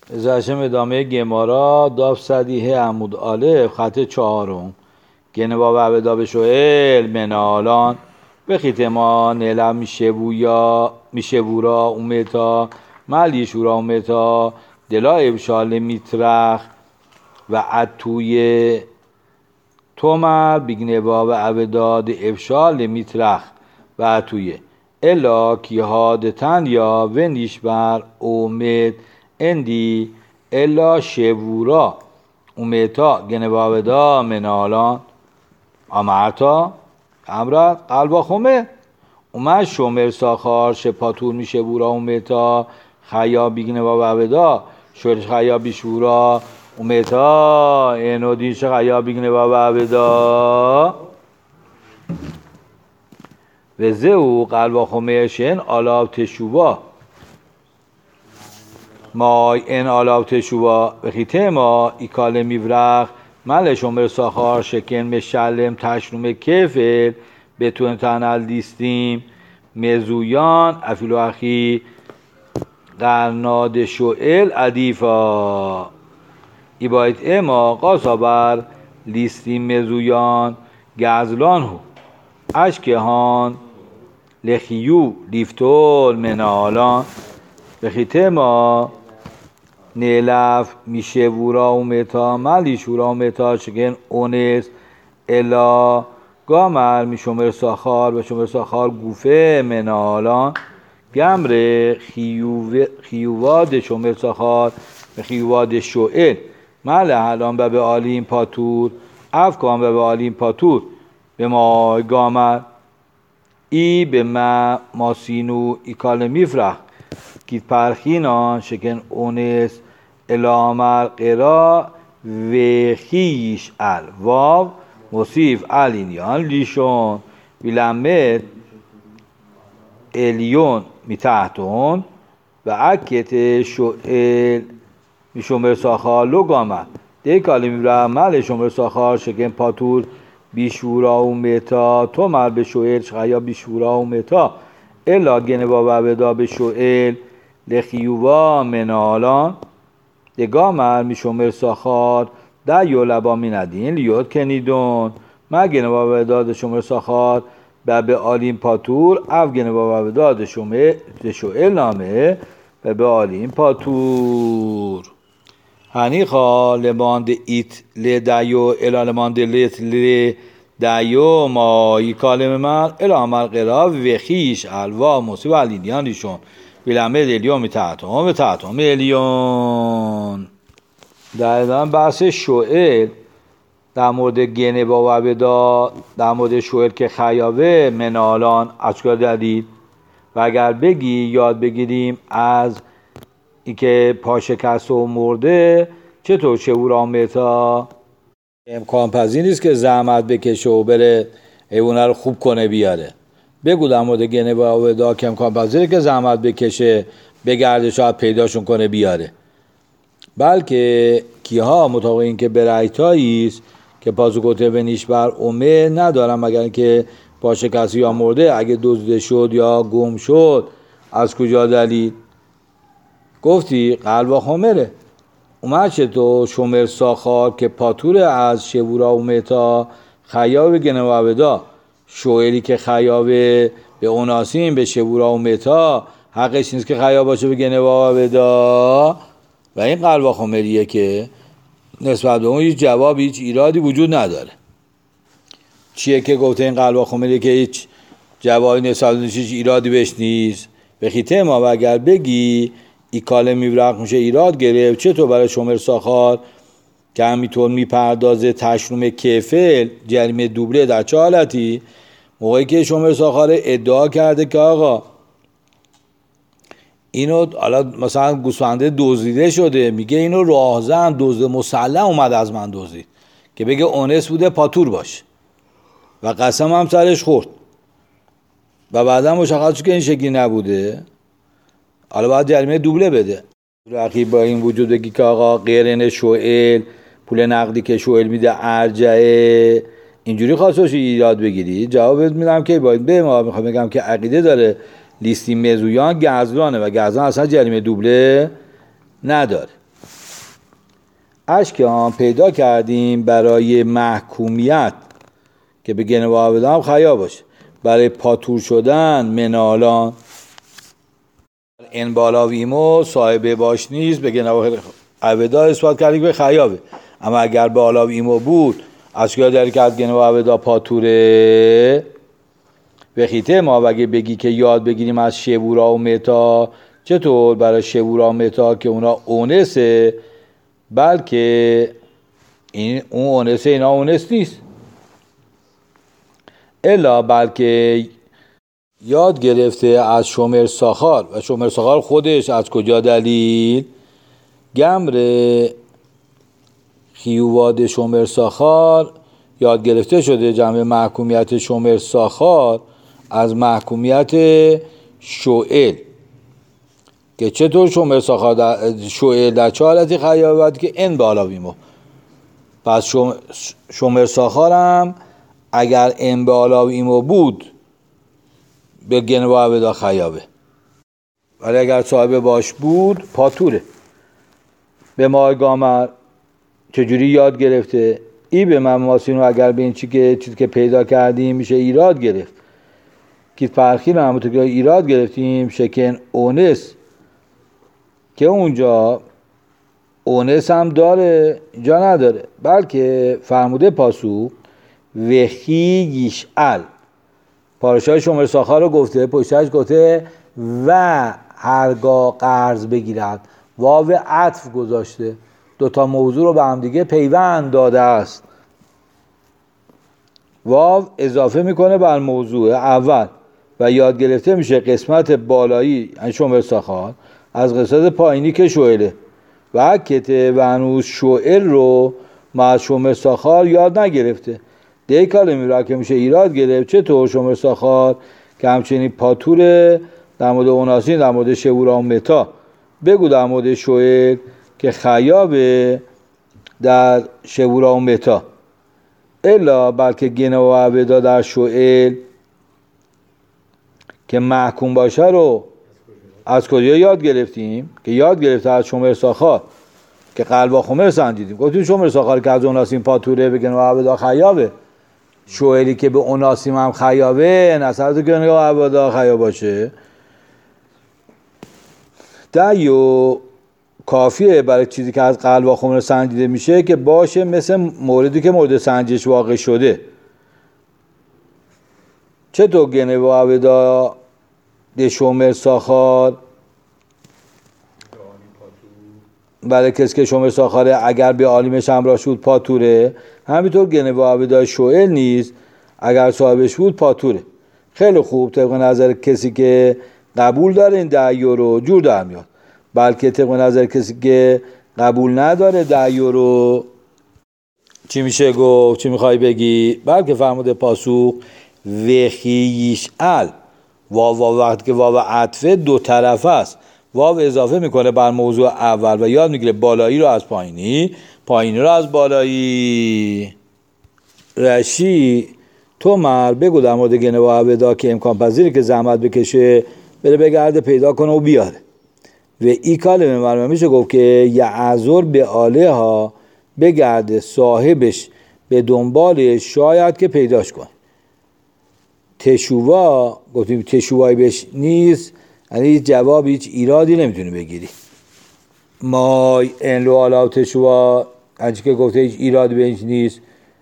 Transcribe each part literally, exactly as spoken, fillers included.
ازشم ادامه گمارا داف صدیه عمود آلف خط چهارم گنوا و عبدا به شوئل منالان به خیتما نلم میشه بویا میشه بورا اومتا ملی شورا اومتا دلا ابشال میترخ و عطوی تومر بگنوا و عبداد افشال میترخ و عطوی الا کی هادتن یا و نیشبر اومد اندی الا شبورا اومتا گنوا ودا منالان امرتا امرت قلبا خومه اومد شومر ساخار شپاتور میشه بورا اومتا خیا بیگنوا و ودا شورش خیا بیشورا اومتا اینو دیش خیا بیگنوا و ودا و زهو قلبا خومه شن آلاب تشوبا مای این آلاب تشوبا بخیته ما ایکال میورخ مل شمر ساخار شکن مشلم تشنوم کفل بتون تنال دیستیم مزویان افیلو اخی قرناد شوئل عدیفا ای باید اما قاسابر لیستیم مزویان گزلان هو اشکهان لخیو لیفتول منالان بخیته ما نیلف میشه ورا اومتا ملی شورا اومتا شکن اونس الا گامر میشومر ساخار و شومر ساخار گوفه منالان گمر خیوواد شومر ساخار و خیوواد شوئل مل هلان به آلیم پاتور افکان به آلیم پاتور به ما گامر ای به ما ماسینو ایکال میفرخ گیت پرخینان شکن اونس الامر قرا و خیش ال واو مصیف الینیان لیشون ویلمت الیون می تحتون و عکت شوئل می شمر ساخار لگامه دی کالی می برم مل شمر ساخار شکن پاتور بیشورا و متا تو مر به شوئل شخیا بیشورا و متا الا گنوا و بدا به شوئل لخیووا منالان دگامر می شمر ساخار در یولبا می ندین لیوت کنیدون مگنوا و بدا شمر ساخار و به آلین پاتور اف گنوا و بدا شوئل نامه و به آلین پاتور هنیخا لماند ایت لدیو الا لماند لیت لدیو ما ای کالم من الا عمل قرا و خیش الوا موسی و الینیان لیشون ویلمه الیون می تحتم و تحتم الیون. در ادامه بحث شوئل در مورد گنوا و عبدا در مورد شوئل که خیاوه منالان اشکال دادید و اگر بگی یاد بگیریم از اینکه پاشکست و مرده چطور شورا متا امکان پذیر نیست که زحمت بکشه و بره حیوانه رو خوب کنه بیاره. بگو در مورد گنوا و عبدا که امکان پذیره که زحمت بکشه بگرده شاید پیداشون کنه بیاره، بلکه کیها مطابق این که برایتایی است که پاسوکوته به نیشبر اومه ندارم مگر اینکه پاشکستی یا مرده اگه دزدیده شد یا گم شد از کجا دلیل گفتی قلبا خمره اومد چطور شومر ساخار که پاتور از شبورا اومتا خیاب گنوا و عبدا شوئلی که خیابه به اوناسیم به شبورا اومتا حقش نیست که خیاب باشه به گنوا و عبدا و این قلبا خمریه که نسبت به اون هیچ جواب هیچ ایرادی وجود نداره. چیه که گفته این قلبا خمریه که هیچ جوابی نسبت به هیچ ایرادی بهش نیست؟ به خیته ما و اگر بگی ای کاله میورق میشه ایراد گرفت چطور برای شومر ساخار که همینطور میپردازه تشنوم کفل جریمه دوبله در چه حالتی؟ موقعی که شومر ساخار ادعا کرده که آقا اینو حالا مثلا گوسفنده دزدیده شده، میگه اینو راهزن دزد مسلم اومد از من دزدید، که بگه اونس بوده پاتور باشه و قسم هم سرش خورد و بعدا مشخص شد که این شکلی نبوده، حالا باید جریمه دوبله بده. رقیب با این وجود بگی که آقا قرن شوئل پول نقدی که شوئل میده ارجعه اینجوری خواستوش ایراد بگیری، جواب میدم که باید به ما میخوام بگم که عقیده داره لیستی مزویان گزلانه و گزلان اصلا جریمه دوبله نداره. اشکان پیدا کردیم برای محکومیت که به گنه و عبدا هم خیا باشه، برای پاتور شدن منالان این بالاویمو صاحبه باش نیست به گنه و عبدا اثبات کردیم به خیابه. اما اگر بالاویمو بود از که داری که از گنه و عبدا پاتوره به خیته ما وگه بگی که یاد بگیریم از شبورا و متا، چطور برای شبورا و متا که اونا اونسه، بلکه این اون اونسه اینا اونس نیست، الا بلکه یاد گرفته از شومر ساخار. و شومر ساخار خودش از کجا دلیل؟ گمر خیوواد شومر ساخار یاد گرفته شده جمع محکومیت شومر ساخار از محکومیت شوئل، که چطور شومر ساخار در شوئل در چه حالتی خیابت که ان بالا بیمو. پس شومر ساخار هم اگر ان بالا بیمو بود به گنه و عبدا خیابه، ولی اگر صاحب باش بود پاتوره. به ماه گامر چجوری یاد گرفته؟ ای به من ماسینو اگر به این چی که چیزی که پیدا کردیم میشه ایراد گرفت که فرخی رو همونطور که ایراد گرفتیم شکن اونس، که اونجا اونس هم داره اینجا نداره، بلکه فرموده پاسو وخی گیشعل پارشای شومر ساخار رو گفته، پشتش گفته و هرگاه قرض بگیرد، واو عطف گذاشته، دوتا موضوع رو به هم دیگه پیوند داده است. واو اضافه میکنه بر موضوع اول و یاد گرفته میشه قسمت بالایی یعنی شومر ساخار از قسمت پایینی که شوئله و کته و هنوز شوئل رو ما از شومر ساخار یاد نگرفته. ده کلمی را که میشه ایراد گرفت چطور شومر ساخار که همچنین پاتوره در مورد اوناسین، در مورد شبورا و متا، بگو در مورد شوئل که خیابه در شبورا و متا، الا بلکه گنه و عبدا در شوئل که محکوم باشه رو از کجا یاد گرفتیم؟ که یاد گرفته از شومر ساخار که قلبا خمر سنجیدیم. گفتیم شومر ساخار که از اوناسیم پاتوره به گنه و عبدا خیابه، شوئلی که به اوناسیم هم خیابه نصرت گنه و عبدا خیاب باشه دیو کافیه برای چیزی که از قلب و خمر سنجیده میشه که باشه مثل موردی که مورد سنجش واقع شده. چطور گنه و عبدا ده شومر ساخار برای کسی که شومر ساخاره اگر به عالمش همراه شد پاتوره، همینطور گنه و عبدا شوئل نیست اگر صاحبش بود پاتوره. خیلی خوب، طبق نظر کسی که قبول داره این دعیو رو جور در میاد، بلکه طبق نظر کسی که قبول نداره دعیو رو چی میشه گفت؟ چی میخوای بگی؟ بلکه فرموده پاسوق وخیشعل واو واو وقتی که واو عطفه دو طرف است، واو اضافه میکنه بر موضوع اول و یاد میگیره بالایی رو از پایینی، پایینی رو از بالایی. رشی تو مر بگو در مورد گنه و عبدا که امکان پذیره که زحمت بکشه بره بگرده پیدا کنه و بیاره. و ای کلمه مرمه میشه گفت که یعذر به آله ها بگرده صاحبش به دنبالش شاید که پیداش کنه. تشووا گفتیم تشووایی بهش نیست، یعنی جواب هیچ ایرادی نمیتونه بگیری. ما این لو آلا تشووا هنچی که گفته هیچ ایرادی بهش نیست.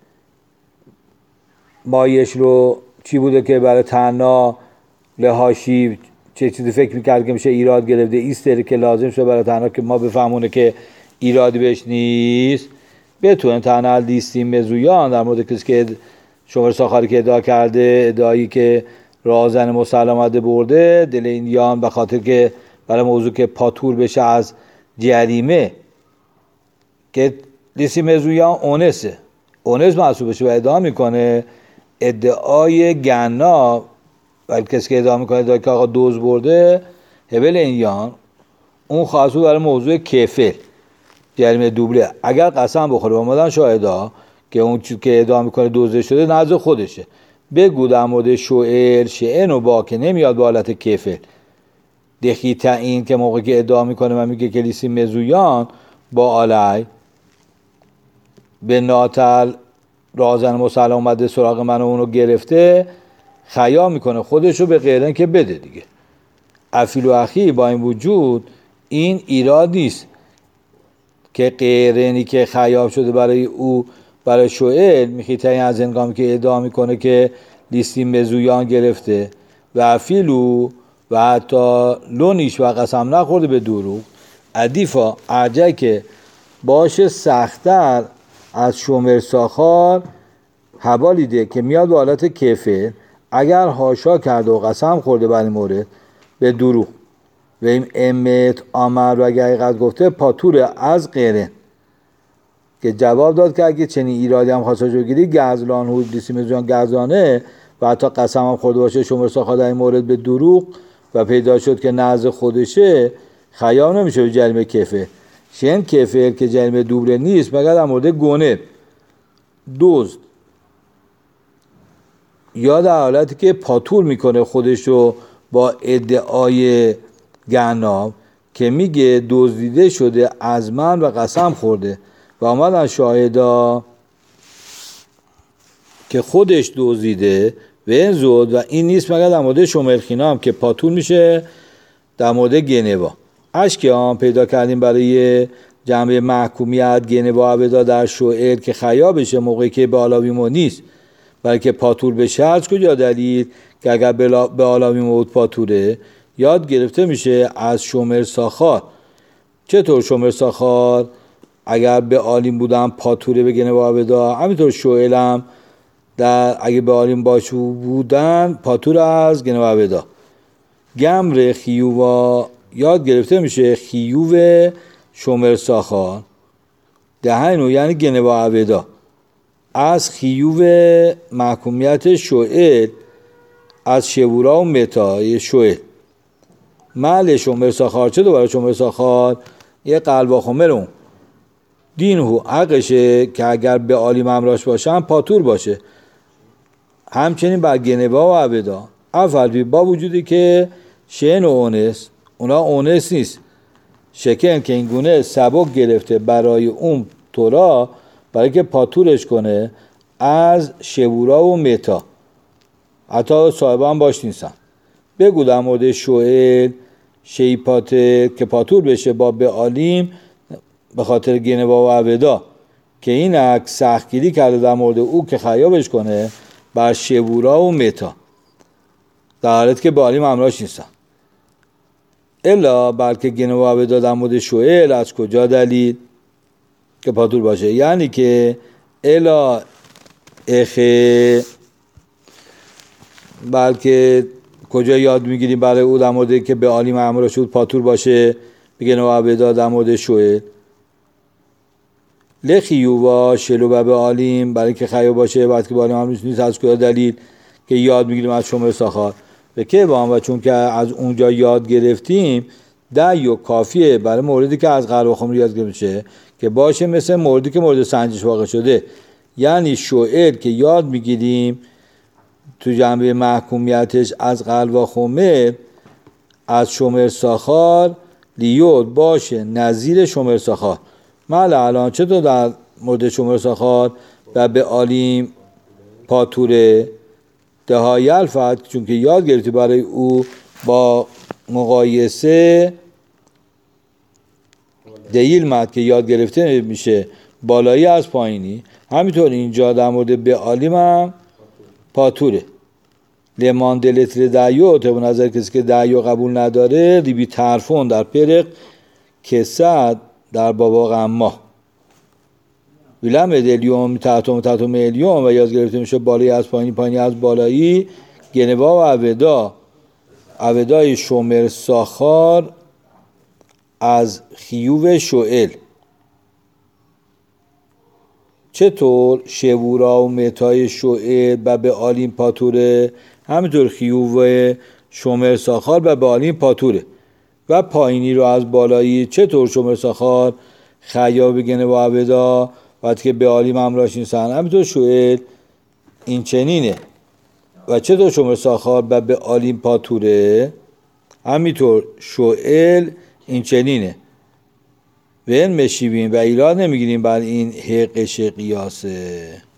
مایش رو چی بوده که برای تنها لحاشی چه چیزی فکر میکرد که میشه ایراد گرفته، ایستری که لازم شده برای تنها که ما بفهمونه که ایرادی بهش نیست. بتونه تنها لیستیم مزویان در مورد کسی که شومر ساخاری که ادعا کرده، ادعایی که رازن مسلمت برده دل این یان به خاطر که برای موضوع که پاتور بشه از جریمه که لیستیم مزویان اونسه اونس محسوب بشه و ادعا میکنه ادعای گنا ولی کسی که ادعا میکنه ادعای که آقا دوز برده هبل این یان اون خاصو برای موضوع کفل جریمه دوبله اگر قسم بخوره با مادن شاهدا که اون چیز که ادعا میکنه دوزده شده نزد خودشه. بگو در مورد شوئل شئن و با که نمیاد با حالت کفل دخی تعیین که موقعی که ادعا میکنه من میگه کلیسی مزویان با آلی به ناتل رازن مسلم اومده سراغ من و اونو گرفته، خیا میکنه خودشو به قرن که بده دیگه. افیل و اخی با این وجود این ایراد نیست که قرنی که خیاب شده برای او برای شوئیل میخیتایی از هنگامی که ادعا میکنه که لیستی مزویان گرفته و افیلو و حتی لونیش و قسم نخورده به دروغ عدیفا ارجه که باشه سختر از شومر ساخار حوالیده که میاد به حالت کفر اگر هاشا کرده و قسم خورده بر این مورد به دروغ و این امت آمر و اگر حقیقت گفته پاتور از قرن، که جواب داد که اگه چنین ایرادی هم خواست رو گیری گزلان هود دیسی مزویان گزلانه و حتی قسم هم خورده باشه شومر ساخار در این مورد به دروغ و پیدا شد که نزد خودشه، خیام نمیشه به جریمه کفر. شن کفر که جریمه دوبله نیست مگر در مورد گونه دزد یا در حالتی که پاتور میکنه خودشو با ادعای گناب که میگه دزدیده شده از من و قسم خورده و آمدن شاهدا که خودش دزدیده و این زود و این نیست مگر در مورد شومرخینا هم که پاتور میشه در مورد گنوا. اشکی هم پیدا کردیم برای جنبه محکومیت گنوا عبدا در شوئیل که خیا بشه موقعی که به آلاویمو نیست بلکه پاتور بشه. از کجا دلیل که اگر به آلاویمو پاتوره یاد گرفته میشه از شومر ساخار. چطور شومر ساخار اگر به آلیم بودن پاتوره به گنوا عبدا، همینطور شوئیل هم در اگه به آلیم باشو بودن پاتور از گنوا عبدا. گمر خیووا یاد گرفته میشه خیوو شومر ساخار دهنو یعنی گنوا عبدا از خیوو محکومیت شوئیل از شبورا و متای شوئیل. محل شومر ساخار چه دوباره شومر ساخار یه قلب خمرون دین هو حقشه که اگر به آلیم امراش باشن پاتور باشه، همچنین بر گنوا و عبدا اول با وجودی که شن و اونس اونا اونس نیست شکن که این گونه سبک گرفته برای اون تورا برای که پاتورش کنه از شبورا و متا حتی صاحبه هم باش نیستن. بگو در مورد شوئیل شیپاته که پاتور بشه با به آلیم به خاطر گنوا و عبدا که این عکس سختگیری کرده در مورد او که خیابش کنه بر شبورا و متا در حالت که به آلیم امراش نیستن. الا بلکه گنوا و عبدا در مورد شوئیل از کجا دلیل که پاتور باشه؟ یعنی که الا اخه بلکه کجا یاد میگیریم برای او در مورد که به آلیم امراش شد پاتور باشه بگن و عبدا در مورد شوئیل لخیووا شلو به آلیم برای که خیو باشه بعد که به آلیم امراش نیست از کجا دلیل که یاد میگیریم از شومر ساخار به که با هم و چون که از اونجا یاد گرفتیم دعیو کافیه برای موردی که از قلب خمر یاد گرفته که باشه مثل موردی که مورد سنجش واقع شده. یعنی شوئیل که یاد میگیریم تو جنبه محکومیتش از قلب خمر از شومر ساخار لیود باشه نظیر شومر ساخار. مال الان چطور در مورد شومر ساخار و به آلیم پاتوره دهایی الفت چون که یاد گرفتی برای او با مقایسه دیل مد که یاد گرفته میشه بالایی از پایینی. همینطور اینجا در مورد به آلیم هم پاتوره لمان دلتر دعیو طبق نظر کسی که دعیو قبول نداره ریبی طرفون در پرق کسد در بابا غما ویلم دلیوم تحتوم تحتوم الیوم و یاد گرفته میشه بالایی از پایینی پایینی از بالایی گنوا و عبدا عبدای شومر ساخار از خیوو شوئیل. چطور شبورا و متای شوئیل و به آلیم پاتوره همینطور خیوو شومر ساخار و به آلیم پاتوره و پایینی رو از بالایی چطور شومر ساخار خیا بگنه با عبدا وقتی که به آلیم امراش نیستن همینطور شوئیل این چنینه و چطور شومر ساخار و به آلیم پاتوره همینطور شوئیل این چنینه ون مشیبین و ایراد نمیگیریم بر این حقش قیاسه.